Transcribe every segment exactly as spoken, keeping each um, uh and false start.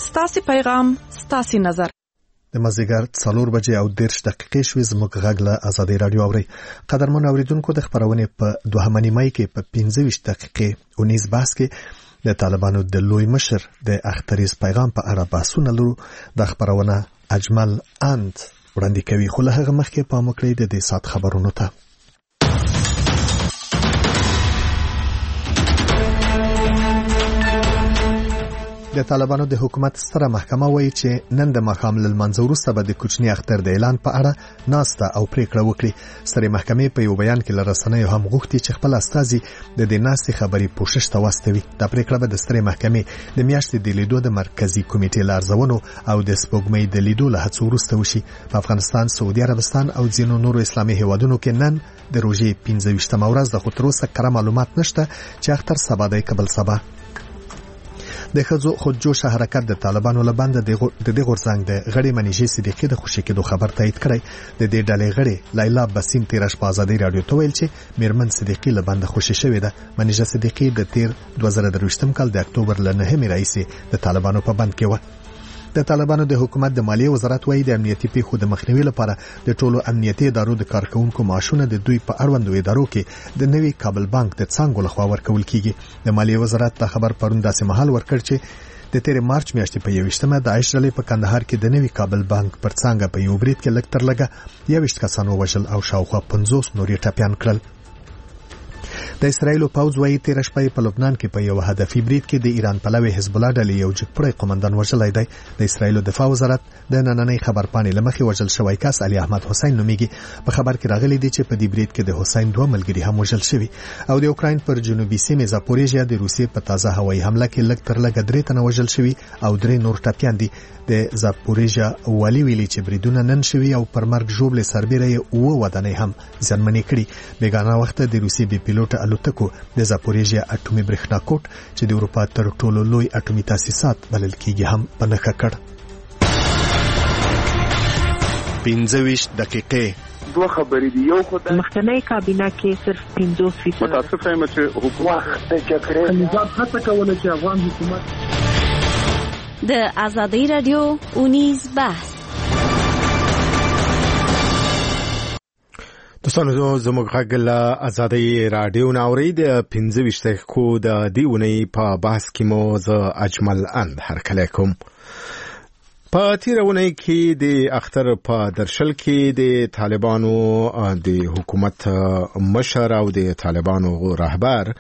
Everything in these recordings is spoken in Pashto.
ستاسو پیغام، ستاسو نظر. د مازیګر څلور بجې او دېرش دقیقې شوې. زموږ غږ له ازادي راډیو اورئ. قدرمن اوریدونکو، د خپرونې په دوهمه نیمایي کې په پنځه ویشت دقیقې اونیز بحث کې د طالبانو د لوی مشر د اختریز پیغام په اړه بحثونه لرو. د خپرونه اجمل اند وړاندې کوي، خو له هغه مخکې پام وکړئ د دې سات خبرونو ته. د طالبانو د حکومت ستره محکمه وایي چې نن د ماښام له لمانځه وروسته به د کوچني اختر د اعلان په اړه ناسته او پریکړه وکړي. سترې محکمې په یو بیان کې له رسنیو هم غوښتي چې خپل استازي د دې ناستې خبري پوښښ ته واستوي. دا پریکړه به د سترې محکمې د میاشتې د لیدو د مرکزی کمیټې له ارزونو او د سپوږمۍ د لیدو له هڅو وروسته وشي. په افغانستان، سعودي عربستان او ځینو نورو اسلامي هیوادونو کې نن د روژې پنځه ویشتمه ورځ ده، خو تر اوسه کره معلومات نشته چې اختر سبا دی که بل سبا. د ښځو خودجوشه حرکت د طالبانو له بنده د دې غورځنګ د غړې منیژې صدیقي د خوشي کېدو خبر تایید کړی. د دې ډلې غړې لیلا بسیم تیره شپه ازادي راډیو ته ویل چې میرمن صدیقي له بنده خوشي شوې ده. منیژه صدیقي د تیر دوه زره درویشتم کال د اکتوبر له نهمې راهیسې د طالبانو په بند کې وه. د طالبانو د حکومت د مالیې وزارت وایي د امنیتي پیښو د مخنیوي لپاره د ټولو امنیتي ادارو د کارکونکو معاشونه د دوی په اړوندو ادارو کې د نوي کابل بانک د څانګو لخوا ورکول کیږي. د مالیې وزارت دا خبر پرون داسې مهال ورکړ چې د تیر مارچ میاشتې په یوویشتمه د عایش ډلې په کندهار کې د نوي کابل بانک پر څانګه په یو برید کې لږ تر لږه یوویشت کسان ووژل او شاوخوا پنځوس نور یې ټپیان کړل. د اسرایل پوځ وايي تیر شپه په لبنان کې په یو هدفي برید کې د ایران پلوي حزب الله ډلې یو جګپړی قومندان وژلی دی. د اسرایل دفاع وزارت د نننۍ خبرپاڼې لمخې وژل شوی کس علي احمد حسین نومیږي. په خبر کې راغلی دی چې په دې برید کې د حسین دوه ملګري هم وژل شوي. او د اوکراین پر جنوبي سیمه زاپوریژیا د روسیې په تازه هوایي حمله کې لږ تر لږه درې تنه وژل شوي او درې نور ټپیان دي. د زاپوریژیا والي ویلي چې بریدونه نن شوي او پر مرګ ژوبلې سربیره یې اوه ودانۍ هم زیانمنې کړي. بیګانه وخت د روسیې بې پیلوټه الوتکو د زاپوریژیا اټومي برېښنا کوټ چې د اروپا تر ټولو لوی اټومي تاسیسات بلل کیږي هم په نښه کړ. پنځه ویشت دقیقې دوه خبرې دي. یو خدای مخکنی کابینه کې صرف پنځوس فیصد متاسف یم چې حکومت د جګړې نظام هڅه کوله چې افغان حکومت د ازادي راډیو اونیز بحث. دوستانو، زموږ غږ له ازادي راډیو نه اورئ. د پنځه ویشت دقیقو د دې اونۍ په بحث کې مو زه اجمل اند هرکلی کوم. په تیره اونۍ کې د اختر په درشل کې د طالبانو د حکومت مشر او د طالبانو رهبر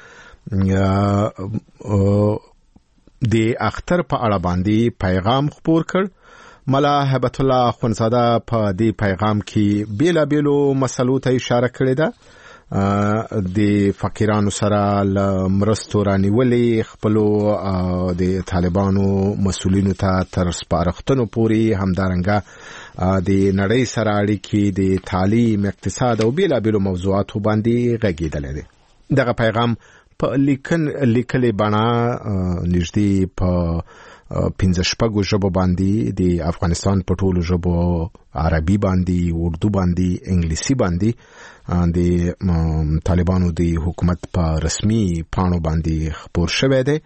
د اختر په اړه باندې پیغام خپور کړ. ملا هبت الله خونزاده په دې پیغام کې بیلابیلو مسلو ته اشاره کړې ده. د فقیرانو سره له مرستو رانیولې، خپلو د طالبانو مسؤلینو ته تر سپارښتنو پورې، همدارنګه د نړۍ سره اړیکې، د تعلیم، اقتصاد او بیلابیلو موضوعاتو باندې غږېدلی دی. دغه پیغام په لیکلې بڼه نږدې په پنځه شپږو ژبو باندې د افغانستان په ټولو ژبو، عربي باندې، اردو باندې، انګلیسي باندې د طالبانو د حکومت په رسمي پاڼو باندې خپور شوی دی.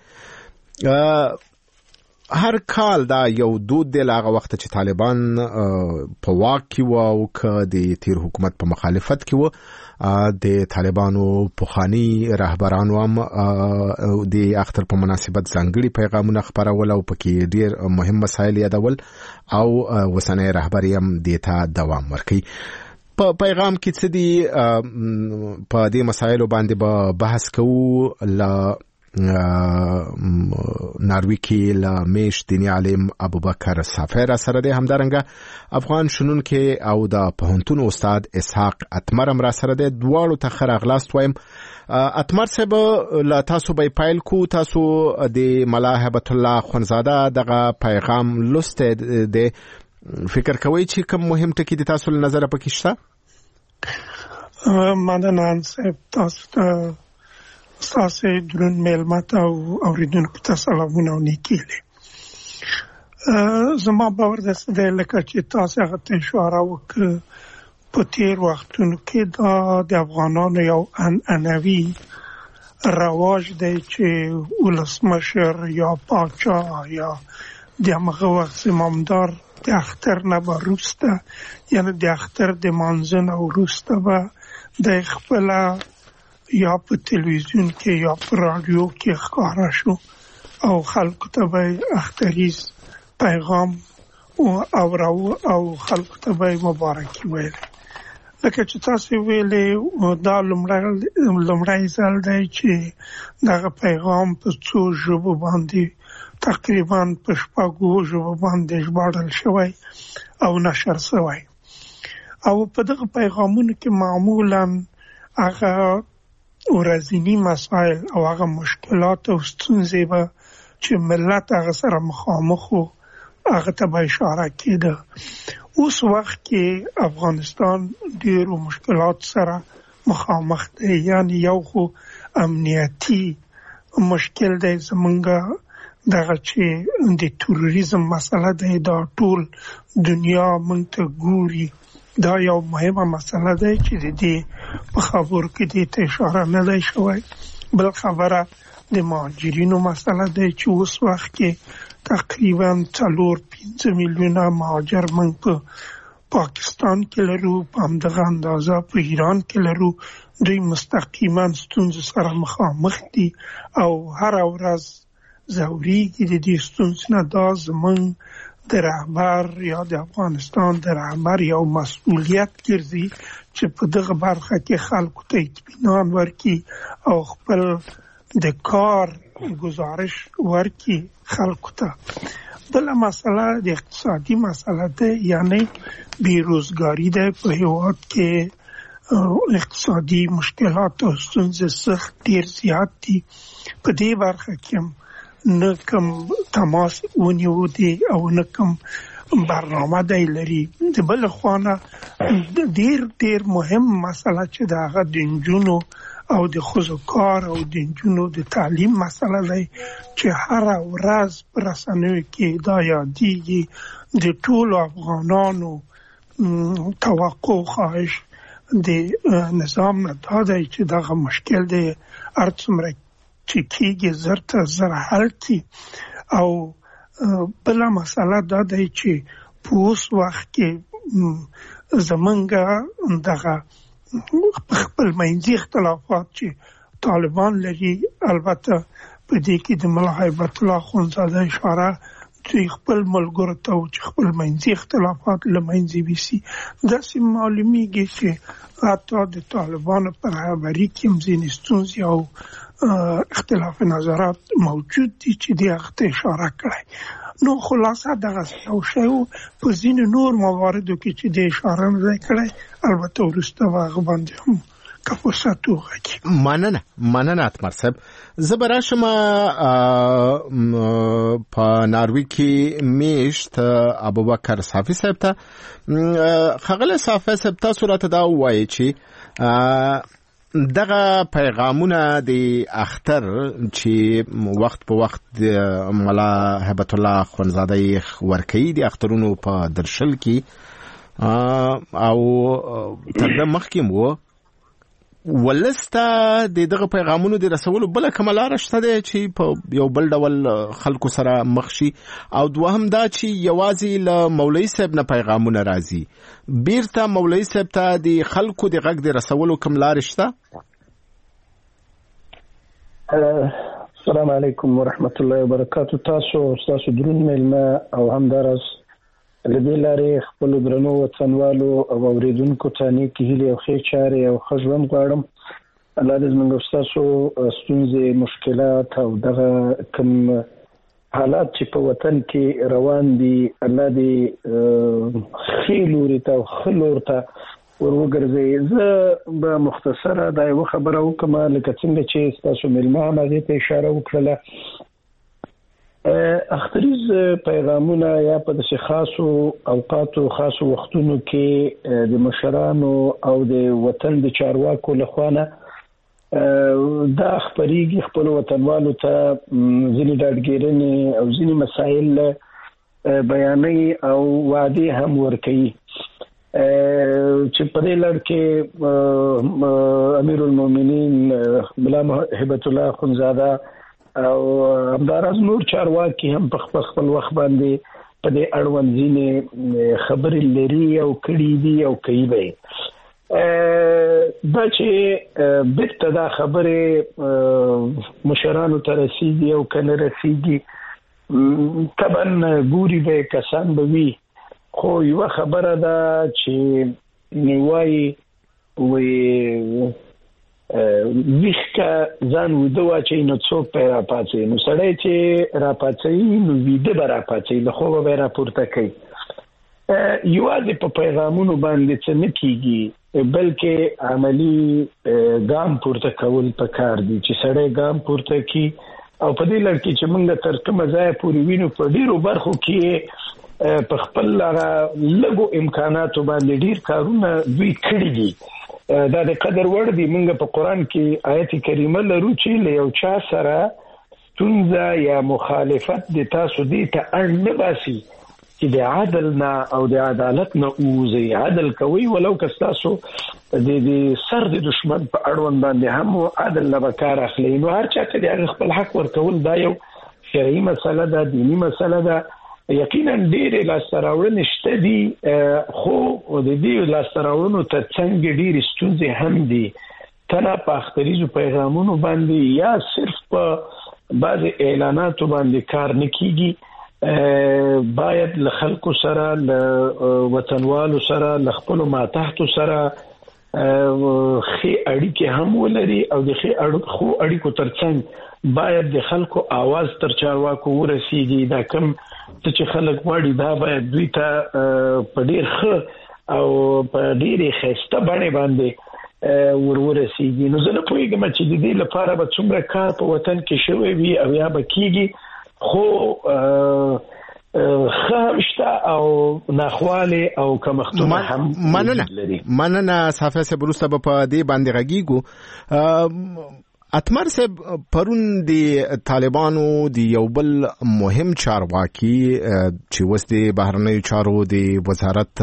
هر کال دا یو دود دی له هغه وخته چې طالبان په واک کې وو او که د تیر حکومت په مخالفت کې وو، د طالبانو پخواني رهبرانو هم د اختر په مناسبت ځانګړي پیغامونه خپرول او پکې ډیر مهم مسایل یادول او اوسنی رهبر هم دې ته دوام ورکوي. په پیغام کې څه دي؟ په دې مسایلو باندې به بحث کوو. له ناروی کې له میش دیني عالم ابوبکر صافی را سره دی، همدارنګه افغان شنونکی او د پوهنتون استاد اسحاق اتمر هم را سره دی. دواړو ته ښه راغلاست وایم. اتمر صاحب، له تاسو به پیل کو. تاسو د ملا هبت الله خونزاده دغه پیغام لوستی دی، فکر کوئ چې کوم مهم ټکي د تاسو له نظره پکې شته؟ مننه صاحب، تاسو ته ستاسو درون میلمه ته او اوریدونکو ته سلامونه او نیکیلې. زما باور داسې دی لکه چې تاسو هغه ته اشاره وکړه، په تیر وختونو کې دا د افغانانو یو عنعنوي رواج دی چې ولسمشر یا پاچا یا د هغه وخت زمامدار د اختر نه وروسته یعنی د اختر د مانځه نه وروسته به د خپل یا په تلویزیون کې یا په رادیو کې ښکاره شو او خلکو ته به اختریز پیغام او راو او خلکو ته به مبارکي ویل. لکه چې تاسو ویلې دا لومړی ځل دی چې دغه پیغام په څو ژبو باندې تقریبا په شپږو ژبو باندې ژباړل شوی او نشر شوی او په دغه پیغامونو کې معمولا هغه ورځنی مسایل او هغه مشکلات او ستونزې به چې ملت هغه سره مخامخ وو هغه ته به اشاره کېده. اوس وخت کې افغانستان ډېرو مشکلات سره مخامخ دی، یعنی یو خو امنیتي مشکل دی زمونږ دغه چې د تروریزم مسله دی، دا ټول دنیا مونږ ته ګوري، دا یو مهمه مسله دی چې د دې په خبرو کې دې ته اشاره نه دی شوی. بل خبره د مهاجرینو مسله دی چې اوس وخت کې تقریبا څلور پنځه میلیونه مهاجر موږ په پاکستان کې لرو، په همدغه اندازه په ایران کې لرو. دوی مستقیما ستونزو سره مخامخ دي او هر ورځ ځورېږي د دې ستونزو نه. دا زموږ د رهبر یا د افغانستان د رهبر یو مسؤلیت ګرځي چې په دغه برخه کې خلکو ته اطمینان ورکړي او خپل د کار گزارش ورکی خلکو ته. بل مسله د اقتصادي مسله ده، یعنی بیروزګاری ده په هیواد کې، اقتصادي مشکلات او ستونزې سخت ډیر زیات دي. په دې برخه کې نه کوم تماس ونیو دي او نه کوم برنامه دی لري. د بل خوانه ډیر ډیر مهم مسله چې د هغه د نجونو او د ښځو کار او د نجونو د تعلیم مسله دی چې هر ورځ په رسنیو کې دا یادېږي. د ټولو افغانانو توقع خواهش د نظام نه دا دی چې دغه مشکل دی هر څومره چې کېږي زر ته زر حل کړي. او بله مسله دا دی چې په اوس وخت کې زمونږ دغه خپل منځي اختلافات چې طالبان لري، البته په دې کې د ملا هیبت الله اخوندزاده اشاره چې خپل ملګرو ته چې خپل منځي اختلافات له منځه ویسي. داسې معلومیږي چې حتی د طالبانو په رهبري کې هم ځینې ستونزې او اختلاف نظرات موجود دي چې دې هغه ته اشاره کړی. نو خلاصه دغه یو شی په ځینې نور مواردو کې چې دې اشاره نه دی کړی، البته وروسته به هغه باندې هم که فرصت وغږي. مننه مننه اتمر صاحب. زه به راشم په ناروی کې میشت ابوبکر صافي صاحب ته. ښاغلی صافي صاحب، تاسو راته دا ووایئ چې دغه پیغامونه د اختر چې وخت په وخت ملا هیبت الله اخوندزاده ورکوي د اخترونو په درشل کې او تر دې مخکې مو ولسته د دغه پیغامونو د رسولو بل کومه لار شته دی چې په یو بل ډول خلکو سره مخ شي؟ او دوهم دا چې یوازې له مولوي صاحب نه پیغامونه راځي، بیرته مولوي صاحب ته د خلکو د غږ د رسولو کوم لار شته؟ السلام علیکم ورحمت الله وبرکاتو. تاسو تاسو درون ملما او همدارس لدې لارې خپل درنو وطنوالو او اوریدونکو ته نیکې هیلې او ښې چارې او ښه ژوند غواړم. الله دې زموږ ستاسو ستونزې، مشکلات او دغه کوم حالات چې په وطن کې روان دي الله دې ښې لوري ته او ښه لور ته ور وګرځوي. زه به مختصره دا یوه خبره وکړم لکه څنګه چې ستاسو مېلمه هم هغې ته اشاره وکړله. اختریز پیغامونه یا په داسې خاصو اوقاتو خاصو وختونو کې د مشرانو او د وطن د چارواکو لخوا نه دا خپریږي، خپل وطنوالو ته ځینې ډاډګیرنې او ځینې مسایل بیانوي او وعدې هم ورکوي چې په دې لړ کې امیر المؤمنین ملا هیبت الله اخوندزاده او همداراز نور چارواکي هم په خپل وخت باندې په دې اړوند ځینې خبرې لري او کړي دي او کوي به دا چې بیرته دا خبرې مشرانو ته رسیږي او کنه رسیږي طبعا ګوري به کسان به وي خو یو خبره ده چې نیوای وي ویښه ځان وده واچي نو څوک پیرا پاتې نو سړی چې را پاتې نو ویده به را پاتې له خوبه به را پورته کوي یوازې په پیغامونو باندې څه نه کیږي بلکې عملی ګام پورته کول پکار دي چې سړی ګام پورته کی او په دې لړ کې چې موږ تر کومه ځای پورې وینو په ډیرو برخو کې په خپل لږو امکاناتو باندې ډیر کارونه دوی کړی دي دا د قدر وړ دي. موږ په قران کې آیت کریمه لرو چې له یو چا سره ستونزه یا مخالفت د تاسو دې ته اړ نه باسي چې د عدل نه او د عدالت نه اوزي عدل کوي ولو که تاسو د دې سر د دشمن په اړوند باندې هم عدل نه وکړ اخلي نو هر چا ته د خپل حق ورکول دا یو شرعي مسله ده دینی مسله ده یقینا ډېر لاستراوړنې شته دي خو د دې لاستراوړنو ته څنګه ډېر ستونزې هم دي تنه په اختریزو پیغامونو باندې یا صرف په بعض اعلاناتو باندې کار نه کیږي باید له خلکو سره له وطنوالو سره له خپل ماتحتو سره خې اړیکې هم ولري او د خې اړیکو اړیکو ترڅنګ باید د خلکو आवाज تر چارواکو ورسیږي دا کوم چې خلک واړي دا باید دوی ته په ډیر ښه او په ډیره خسته باندې باندې ورورسیږي نو زه نه پوهیږم چې د دې لپاره به څومره کار په وطن کې شوی وي او یا به کیږي خو خامشته او ناخواله او کمختونه هم مننه مننه صافه سه بروسته په دې باندې غږیږو اتمر صاحب پرون د طالبانو د یو بل مهم چارواکي چې وس د بهرنیو چارو د وزارت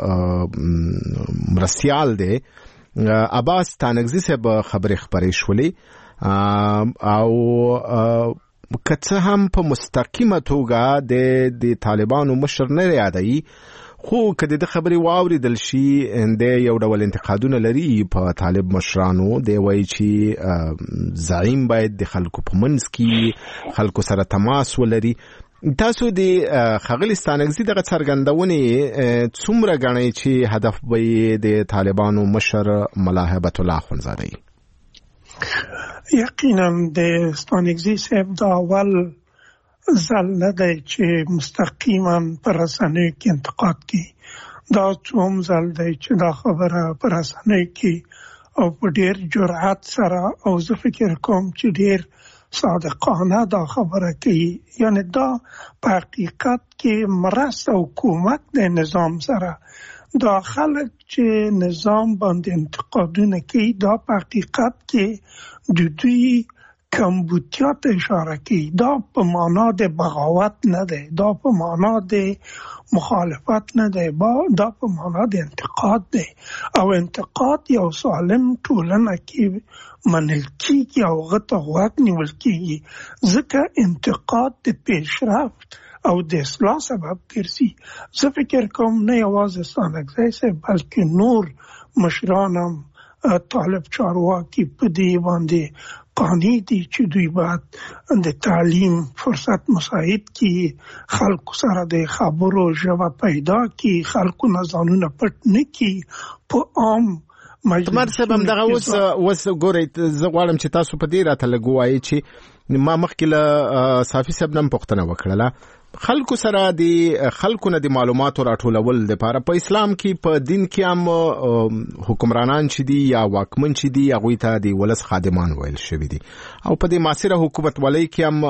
مرستيال دی عباس تانگزی صاحب خبرې خبرې شولې او کڅه هم په مستقیمه توګه د د طالبانو مشر نه یادای خو کله د خبري واوریدل شي د یو ډول انتقادونه لري په طالب مشرانو دی وایي چې زعیم باید د خلکو په منځ کې خلکو سره تماس ولري تاسو د خغلستانګزي دغه څرګندونه څومره غنئ چې هدف به د طالبانو مشر ملاحبت الله خونزاده یقینا د ستانګزي صاحب دا اول ځل نه دی چې مستقیما پر رسنیو کې انتقاد کوي دا څوم ځل دی چې دا خبره پر رسنیو کې او په ډېر جرأت سره او زه فکر کوم چې ډېر صادقانه دا خبره کوي یعنی دا په حقیقت کې مرسته او کومک د نظام سره دا خلک چې نظام باندې انتقادونه کوي دا په حقیقت کې د دوی کمبودیا ته اشاره کوي دا په معنا د بغاوت نه ده دا په معنا د مخالفت نه ده دا په معنا د انتقاد ده او انتقاد یو سالم ټولنه کې منل کیږي او غته غوږ نیول کیږي ځکه انتقاد د پیشرفت او د اصلاح سبب ګرځي زه فکر کوم نه یوازې ستانګزی صاحب بلکې نور مشرانم طالب چارواکي په دې باندې قانع دي چې دوی باید د تعلیم فرصت مساعد کی خلکو سره د خبرو ژبه پیدا کی خلکو نه ځانونه پټ نه کی په عام مجمر سبم دغه وس وس ګورئ زه غواړم چې تاسو په دې راته لګوایي چې ما مخکې له صافي صاحب نن پوښتنه وکړله خلکو سره د خلکو نه د معلوماتو راټولول د لپاره په اسلام کې په دین کې هم حکمرانان چې دي یا واکمن چې دي هغه ته د ولس خادمان ویل شوی دي او په دې معاصره حکومت ولای کې هم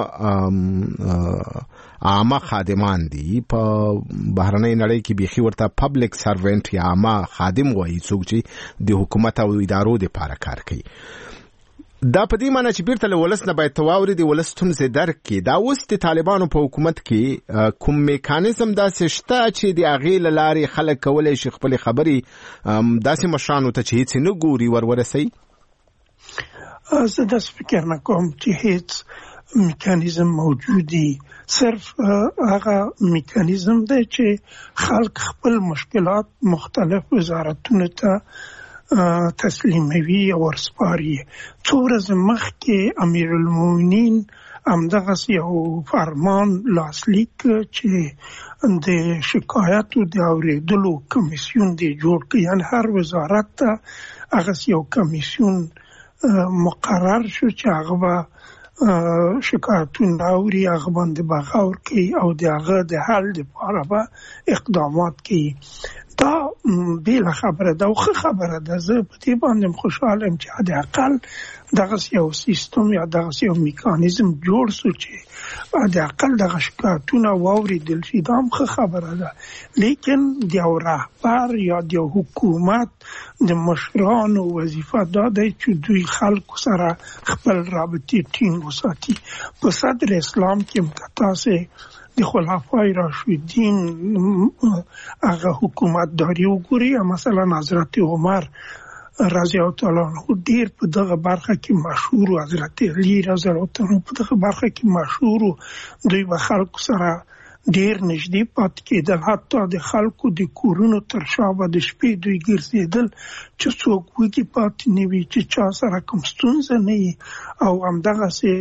عامه خادمان دي په بهرنۍ نړۍ کې بيخي ورته پبلک سروینټ یا عامه خادم وایي څوک چې د حکومت او ادارو د لپاره کار کوي دا په دې معنی چې بیرته له ولس نه باید تواوري دی ولس ستونزې درک کړي دا اوس د طالبانو په حکومت کې کوم میکانیزم داسې شته چې د هغې له لارې خلک کولی شي خپلې خبرې داسې مشرانو ته چې هیڅ نه ګوري ور ورسوي زه داسې فکر نه کوم چې هیڅ میکانیزم موجودی، صرف هغه میکانیزم دی چې خلک خپل مشکلات مختلف وزارتونو ته تسلیموي او ورسپاري. څو ورځې مخکې امیر المؤمنین همدغسې یو فرمان لاسلیک چې د شکایاتو د اورېدلو کمیسیون دی جوړ کړ، یعنې هر وزارت ته هغسې یو کمیسیون مقرر شو چې هغه به شکایتونه اوري، هغه باندې به غور کوي او د هغه د حل لپاره به اقدامات کوي. دا بیله خبره ده او ښه خبره ده. زه په دې باندې خوشحاله یم چې حد اقل دغسې یو سیستم یا دغسې یو میکانیزم جوړ سو چې حد اقل دغه شکایتونه واورېدل شي. دا هم ښه خبره ده، لیکن د یو رهبر یا د یو حکومت د مشرانو وظیفه دا دی چې دوی خلکو سره خپل رابطې ټینګ وساتي. په صدر اسلام کې هم که تاسې د خلفای راشدین هغه حکومت داری وګورئ، مثلا حضرت عمر رضی الله تعالی عنه ډیر په دغه برخه کې مشهور و، حضرت علی رضی الله تعالی عنه په دغه برخه کې مشهور و. دوی به خلکو سره ډیر نږدې پاتې کېدل، حتی د خلکو د کورونو تر شا به د شپې دوی ګرځېدل چې څوک وږي پاتې نه وي، چې چا سره کوم ستونزه نه وي، او همدغسې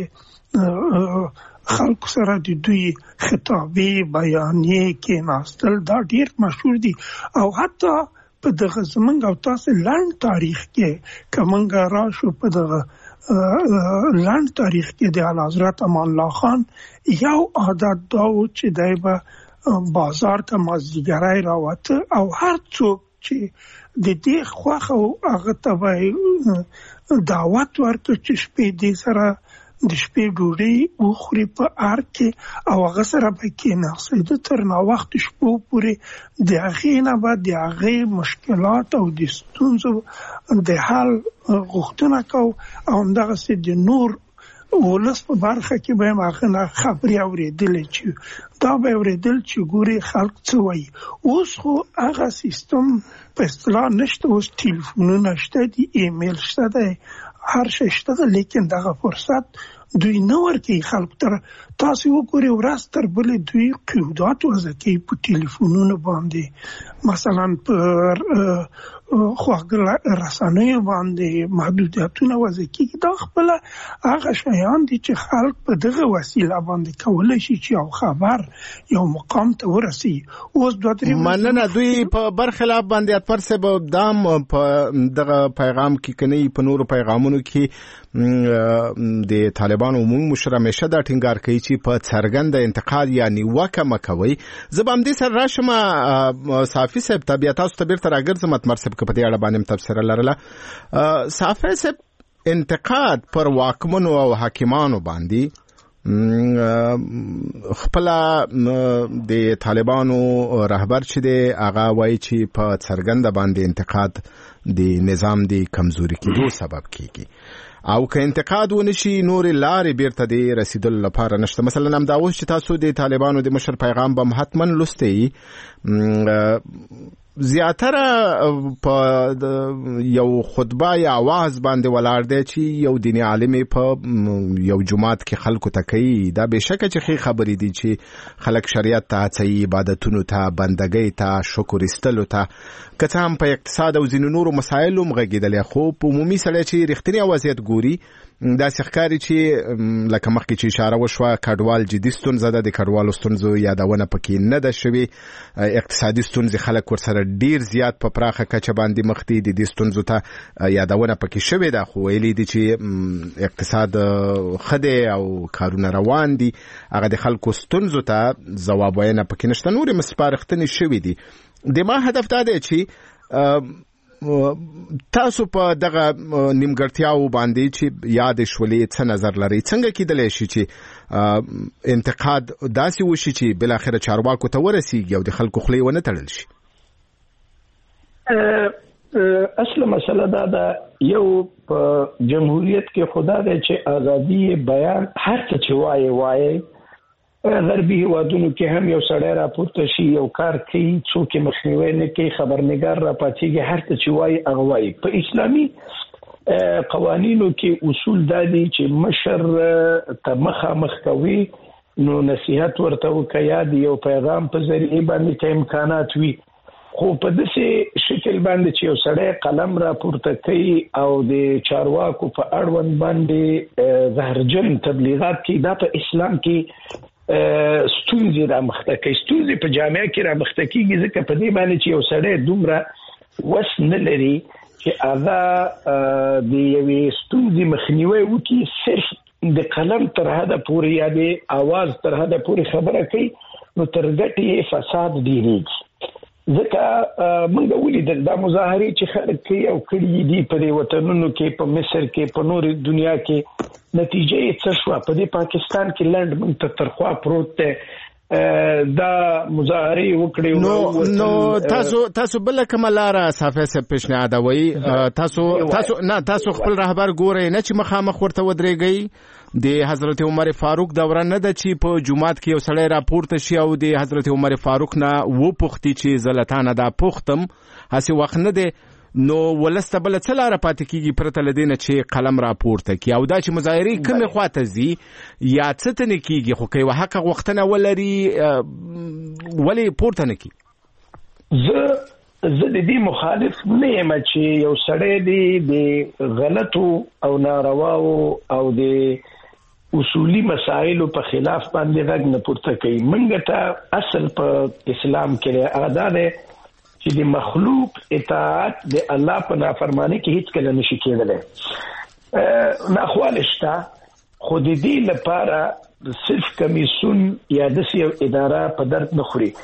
خلکو سره د دوی خطابې بیانیې کېناستل دا ډیر مشهور دي. او حتی په دغه زمونږ او تاسې لنډ تاریخ کې که موږ راشو په دغه لنډ تاریخ کې د اعلیحضرت امان الله خان یو عادت دا و چې دی به بازار ته مازدیګری راوته او هر څوک چې د دې خوښه و هغه ته به دعوت ورکړه چې شپې دې سره د شپې ډوډۍ وخوري په ارګ کې او هغه سره به کېناستئ. د تر ناوخته شپو پورې د هغې نه به د هغې مشکلات او د ستونزو د حل غوښتنه کوو او همدغسې د نور ولس په برخه کې به هم هغه نه خبرې اورېدلې چې دا به اورېدل چې ګورې خلک څه وایي. اوس خو هغه سیستم په اصطلاح نشته، اوس ټلیفونونه شته دي، ایمیل شته دی، هر شی شته ده، لیکن دغه فرصت دوی نه ورکوي خلکو ته. تاسې وګورئ ورځ تر بلې دوی قیودات وضع کوي په ټلیفونونو باندې، مثلا په خواږه رسنیو باندې محدودیتونه وضع کېږي. دا خپله هغه شیان دي چې خلک په دغه وسیله باندې کولی شي چې یو خبر یو مقام ته ورسي. اوس دوه درې مننه. دوی په برخلاف باندې اتفر صاحب دام په دغه پیغام کې کني په نورو پیغامونو کې د طالبانو عمومي مشر همیشه دا ټینګار کوي چې په څرګند انتقاد یا نیوکه مکوي. زه به همدې سره راشم صافي صاحب ته، بیا تاسو ته بیرته راګرځم. اتمر صاحب که په دې اړه باندې تبصره لرله. صافي صاحب، انتقاد پر واکمنو او حاکمانو باندې خپل د طالبانو رهبر چې دی هغه وایي چې په څرګند باندې انتقاد د نظام د کمزوري کېدو سبب کیږي او که انتقاد ونشي نور لارې بیرته د رسیدلو لپاره نشته. مثلا هم دا اوس چې تاسو د طالبانو د مشر پیغام به حتما لوستئ، زیاتره په یو خطبه یا आवाज باندې ولاړ دی چې یو دیني عالم په یو جماعت کې خلکو ته کوي. دا به شکه چې خې خبرې دي چې خلک شریعت ته هڅوي، عبادتونو ته، بندګۍ ته، شکر ایستلو ته، که څه هم په اقتصاد او ځینو نورو مسایلو هم غږېدلی، خو په عمومي سړی چې رښتینی وضعیت ګوري داسې ښکاري چې لکه مخکې چې اشاره وشوه کډوال جدي ستونزه ده، د کډوالو ستونزو یادونه پکې نه ده شوې. اقتصادي ستونزې خلک ورسره ډیر زیات په پراخه کچه باندې مخ دي، د دې ستونزو ته یادونه پکې شوې ده، خو ویلي دي چې اقتصاد ښه دی او کارونه روان دي، هغه د خلکو ستونزو ته ځواب ویونه پکې نشته. نورې سپارښتنې شوې دي. د ما هدف دا دی چې تاسو په دغه نیمګړتیاو باندې چې یاد شولې څه نظر لري؟ څنګه کېدلی شي چې انتقاد داسې وشي چې بالاخره چارواکو ته ورسیږي او د خلکو خولې ونه تړل شي؟ اصل مسله دا ده، یو په جمهوریت کې خدا دی چې ازادي بیان هر څه چې وایي وایي. غربي هیوادونو کې هم یو سړی راپورته شي یو کار کوي، څوک یې مخنیوی نه کوي، خبرنګار راپاڅېږي، هر څه چې وایي هغه وایي. په اسلامي قوانینو کې اصول دادي چې مشر ته مخامخ کوي نو نصيحت ورته وکیا دی یو پیغام په ذریعہ باندې ته امکانات وي خو په داسې شکل باندې چې یو سړی قلم را پورته کوي او د چارواکو په اړوند باندې زهرجن تبلیغات کوي دا په اسلام کې ستونزې را مخته کوي ستونزې په جامعه کې را مخته کیږي ځکه په دې باندې چې یو سړی دومره وس نه لري چې هغه د یوې ستونزې مخنیوي وکړي صرف د قلم تر حده پورې یا د आवाज تر حده پورې خبره کوي نو تر ګټې فساد ډیریږي ځکه موږ ولیدل دا مظاهرې چې خلک کوي او کړي دي په وطنونو کې په مصر کې په نور دنیا کې نتیجه یې څه شو په دې پاکستان کې لند موږ ته ترخوا پروت دی دا مظاهرې وکړي نو نو تاسو تاسو بل کومه لار صافه سه پیشنهادوي تاسو تاسو نه تاسو خپل رهبر ګورئ نه چې مخامخ ورته ودرېږئ د حضرت عمر فاروق دوره نه ده چې په جمعات کې یو سړی راپورته شي او د حضرت عمر فاروق نه و پوښتي چې زلتانه دا پوښتم هسې وخت نه دی نو ولسته بل څه لاره پاتې کیږي پرته لدینه چې قلم راپورته کی او دا چې مظاهرې کومه خواته زی یا څه ته نه کیږي خو کوي حق وختنه ولري ولی پورته نه کی زه زه د دې مخالف نه یم چې یو سړی دی د غلطو او نارواو او د اصولي مسایلو په خلاف باندې غږ نه پورته کوي منګه ته اصل په اسلام کې ادا ده چې د مخلوق اطاعت د الله په نافرمانی کې هیڅ کله نشي کېدلی نه خوالشتا خو د دې لپاره صرف کمیسون یا د سیو اداره په درد نه خوري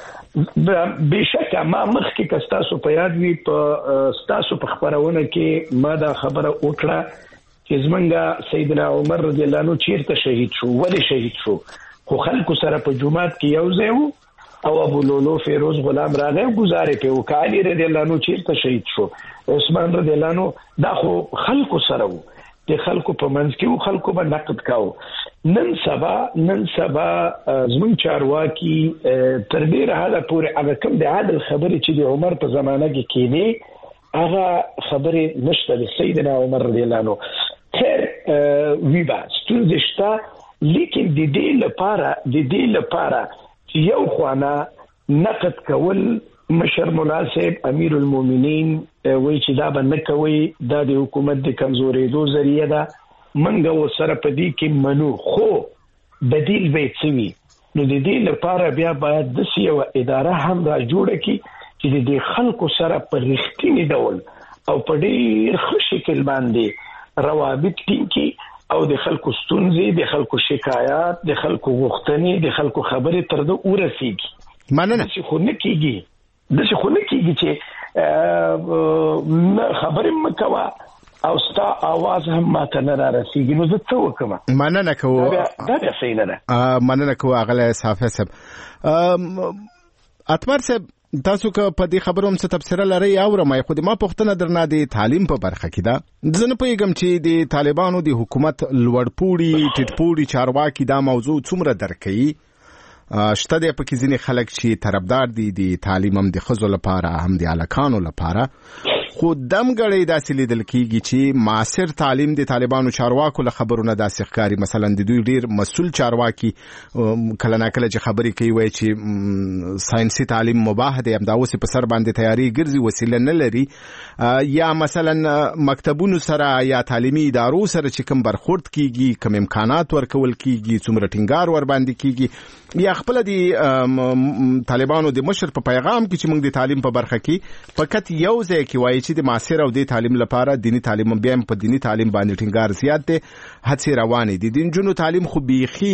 بشکه ما مخکې کستاسو په یاد وی په ستاسو په خبرونه کې ما دا خبره وکړه چې زمونږ سیدنا عمر رضی الله عنه چیرته شهید شو ولی شهید شو خو خلکو سره په جمعات کې یو ځای وو او ابو لولو فیروز غلام راغی گزارې په وکالی رضی الله عنه چیرته شهید شو عثمان رضی الله عنه دا خو خلکو سره وو د خلکو په منځ کې خلکو به نقد کاو نن سبا نن سبا زمون چارواکي تر ډیره حاله پورې هغه کوم د عادل خبرې چې د عمر په زمانه کې کېدې هغه خبرې نشته د سیدنا عمر رضی الله عنه خیر ویبا ستونزې شته لیکن د دې لپاره د دې لپاره چې یو خوانا نقد کول مشر مولا صاحب امیر المؤمنین وایي چې دا به نه کوي دا د حکومت د کمزورېدو ذریعہ ده منګه وسره په دې کې منو خو بدیل به څه وي نو د دې لپاره بیا باید د سیو اداره هم را جوړه کی چې د خلکو سره په رښتینی ډول او په ډېر ښه شکل باندې روابط ټینګي او د خلکو ستونزې د خلکو شکایات د خلکو غوښتنې د خلکو خبرې تر دې ورسیږي مننه چې خو نه کیږي د څه خو نه کیږي چې خبرې مکوا او ستا आवाज هم ماته نه را رسیږي نو زه څه وکم مننه کوو دا به صحیح نه ده مننه کوو اغله صافه صاحب اتمر صاحب تاسو که په دې خبرو هم څه تفسیر لري او رمای خو د ما پوښتنه درنه د تعلیم په برخه کې ده ځنه پیغام چې د طالبانو د حکومت لوړپوړي ټټپوړي چارواکي دا موضوع څومره درکې شته د پکې ځینې خلک چې طرفدار دي د تعلیم هم د خزو لپاره هم د الکانو لپاره خو دمګړې داسې لیدل کیږي چې معاصر تعلیم د طالبانو چارواکو له خبرونه داسې ښکاري مثلا د دوی ډیر مسؤل چارواکي کله نه کله چې خبرې کوي وایي چې ساينسي تعلیم مباح دی همدا اوس په سر باندې تیاری ګرځي وسیله نه لري یا مثلا مکتبونو سره یا تعلیمي ادارو سره چې کوم برخورد کیږي کوم امکانات ورکول کیږي څومره ټینګار ور باندې کیږي یا خپل د طالبانو د مشر په پیغام کې چې موږ د تعلیم په برخه کې فقط یو ځای کې وایي چې د معاصر او د تعلیم لپاره دینی تعلیم بیا په دینی تعلیم باندې ټینګار زیات دي هڅې روانې دي د جنونو تعلیم خو بيخي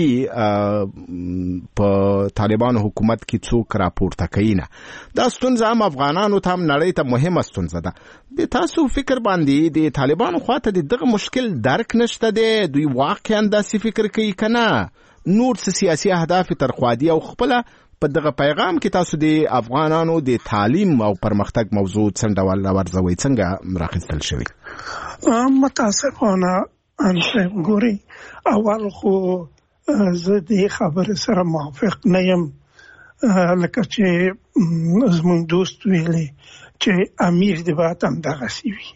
په طالبانو حکومت کې څوک راپورته کوي نه دا ستونزه هم افغانانو ته هم نړۍ ته مهمه ستونزه ده د تاسو فکر باندې د طالبانو خواته دغه مشکل درک نشته دی دوی واقعا داسې فکر کوي کنه نور سیاسي اهداف تر خوا دي او خپل په دغه پیغام کې تاسو د افغانانو د تعلیم او پرمختګ موضوع څنګه ول ورځوي څنګه راخستل شوی متاسفانه ان ګوري اول خو زه د خبر سره موافق نه یم لکه چې زموږ دوست ویلي چې امیر د وطن دغه سی وي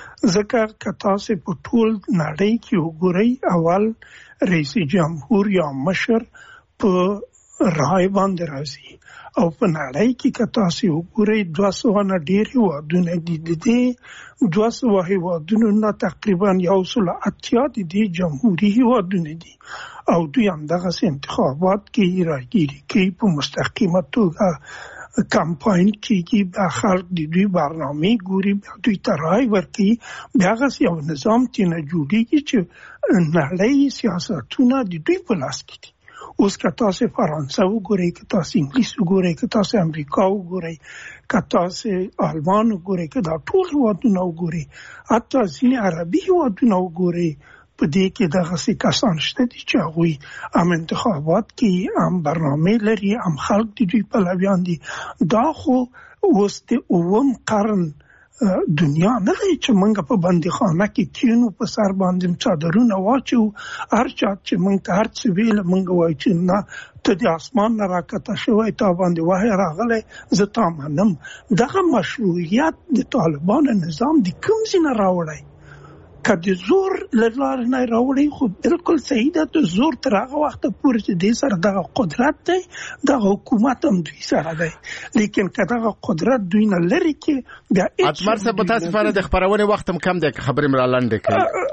ځکه که تاسو په ټول نړۍ کې وګورئ اول رئیس جمهور یا مشر په رای باندې راځي او په نړۍ کې که تاسو وګورئ دوه سوه نه ډېر هېوادونه دي د دې دوه سوه هېوادونو نه تقریبا یو سل اتیا د دې جمهوري هېوادونه دي او دوی همدغسې انتخابات کوي راګیري کوي په مستقیمه توګه کمپاین کېږي بیا خلک د دوی برنامې ګوري بیا دوی ته رای ورکوي بیا هغسې یو نظام ترېنه جوړېږي چې نړۍ سیاستونه د دوی په لاس کې دي. اوس که تاسو فرانسه وګورئ که تاسو انګلیس وګورئ که تاسو امریکا وګورئ که تاسو آلمان وګورئ که دا ټول هېوادونه وګورئ حتی ځینې عربي هېوادونه وګورئ په دې کې دغسې کسان شته دي چې هغوی هم انتخابات کوي هم برنامې لري هم خلک د دوی پلویان دي. دا خو اوس د اووم قرن دنیا نه دی چې موږ په بندیخانه کې کینو په سر باندې څادرونه واچو هر چا چې موږ ته هر څه ویل موږ وایو چې نه ته د اسمان نه راکته شوی تا باندې وحی راغلی زه تا منم. دغه مشروعیت د طالبانو نظام د کوم ځای نه راوړی که د زور له لارې نه راوړی خو بلکل صحیح ده د زور تر هغه وخته پورې چې دې سره دغه قدرت دی دغه حکومت هم دوی سره دی لیکن که دغه قدرت دوی نه لرې کې بیا اتمر صاحب په تاسو لپاره د خپرونې وخت هم کم دی که خبرې مې را لنډې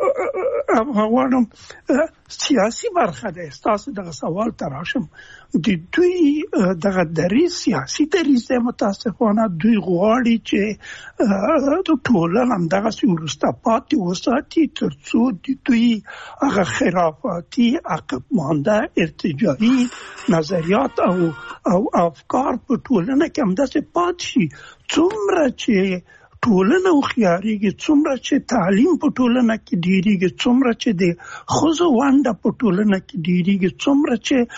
کړې غواړم سیاسي برخه ده ستاسو دغه سوال ته راشم د دوی دغه دریځ سیاسي دریځ دی متاسفانه دوی غواړي چې ټولنه همدغسې وروسته پاتې وساتي تر څو د دوی هغه خرافاتي عقب مانده ارتجاعي نظریات او او افکار په ټولنه کې همداسې پاتې شي. څومره چې ټولنه هوښیارېږي څومره چې تعلیم په ټولنه کې ډېرېږي څومره چې د ښځو ونډه په ټولنه کې ډېرېږي څومره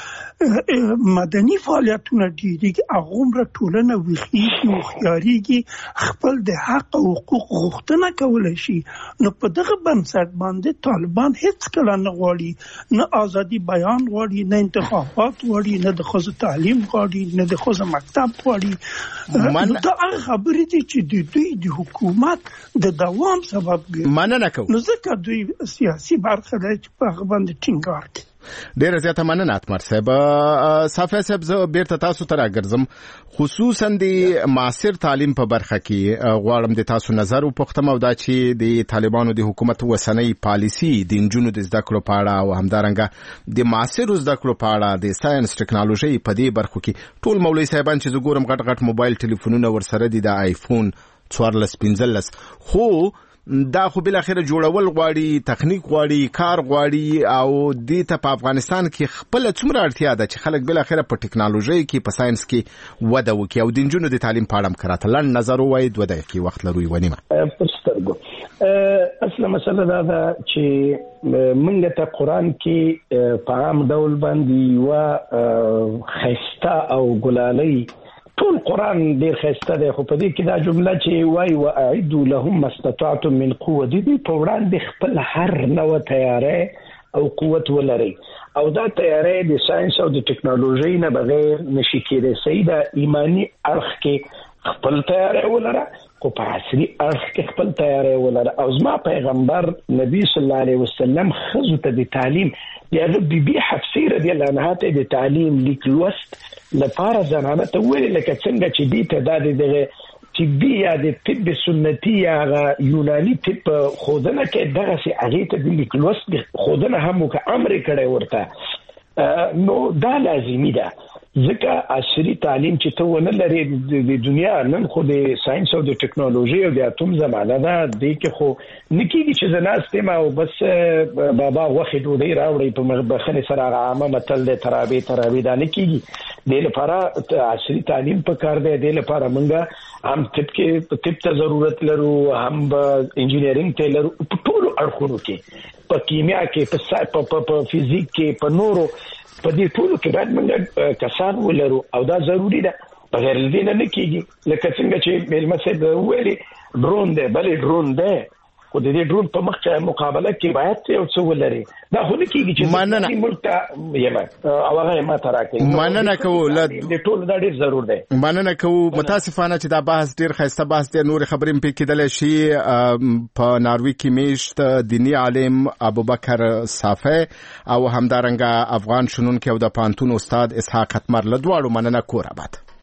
چې مدني فعالیتونه ډېرېږي هغومره ټولنه ویښېږي هوښیارېږي خپل د حق او حقوق غوښتنه کولی شي. نو په دغه بنسټ باندې طالبان هېڅکله نه غواړي نه ازادي بیان غواړي نه انتخابات غواړي نه د ښځو تعلیم غواړي نه د ښځو مکتب غواړي. نو دا هغه خبرې دي چې د دوی د حکومت د دوام سبب ګرځي. مننه کوم. نو ځکه دوی سیاسي برخه ده چې په هغه باندې ټینګار کوي. ډیره زیاته مننه اتمر صاحب. صافی صاحب زه بیرته تاسو ته راګرځم خصوصا د معاصر تعلیم په برخه کې غواړم د تاسو نظر وپوښتم او دا چې د طالبانو د حکومت وسنۍ پالیسي د نجونو د زده کړو په اړه او همدارنګه د معاصر زده کړو په اړه د ساينس ټکنالوژي په دې برخو کې ټول مولوي صاحبان چې زګورم غټ غټ موبایل ټلیفونونه ورسره دي د آیفون څوارلس پنځلس خو دا خو بل اخر جوړول غواړي تخنیک غواړي کار غواړي او د ته په افغانستان کې خپل څومره اړتیا ده چې خلک بل اخر په ټکنالوژي کې په ساينس کې وده وکړي او د نجونو د تعلیم په اړه کراته لن نظر وایي دوه دقیقې وخت لري ونیمه. پرسترګو اصله مسله دا ده چې موږ ته قرآن کې په عام ډول باندې یوه ښایسته او ګلالۍ ټول قرآن ډېر ښایسته دی خو په دې کې دا جمله چې وایي واعدوا لهم ما استطعتم من قوه د دوی په وړاندې خپل هر نوع تیاری او قوت ولرئ او دا تیاری د ساینس او د ټکنالوژۍ نه بغیر نشي کېدی. صحیح ده ایماني اړخ کې خپل تیاری ولره خو په عصري اړخ کې خپل تیاری ولره. او زما پیغمبر نبی صلی الله علیه وسلم ښځو ته د تعلیم یا د بیبي حفصه رضی الله عنها ته د تعلیم لیک لوست لپاره زنانه ته ویل لکه څنګه چې دې ته د دغه طبي یا د طب سنتي یا یوناني طب خودنه کې دغه سي هغه ته د لیک لوست خودنه هم که امر کړي ورته نو دا لازمي ده ځکه عصري تعلیم چې ته ونه لري د دنیا نن خو د ساينس او د ټکنالوژي او د اتوم زمانه ده د کې خو نکېږي چې زناستې ما او بس بابا وخت ډوډۍ راوړي په مخبخنه سره عامه متل د ترابي ترابي دا نکېږي د لپاره عصري تعلیم په کار دی د لپاره مونږه هم طب کې طب ته ضرورت لرو هم انجینرینګ ته لرو په ټول اړخونو کې په کیمیا کې په په فزیک کې په نورو په دې ټولو کې باید موږ کسان ولرو او دا ضروری ده بغیر دې نه کېږي. لکه څنګه چې مېلمه صاحب ویلي ډرون دی بلې ډرون دی خو د دې ډرون په مخ کې مقابله کې باید یو څه ولري دا خو نه کېږي چې ملک ته یما او هغه ما تراکي مننه کوو د ټول دا ډیر ضرور دی مننه کوو متاسفانه چې دا بحث ډیر خسته بحث دی نور خبرې په کې کېدل شي په ناروی کې میشت دینی عالم ابوبکر صافی او همدارنګه افغان شنونکو او د پانتون استاد اسحاق ختمر له دواړو مننه کور آباد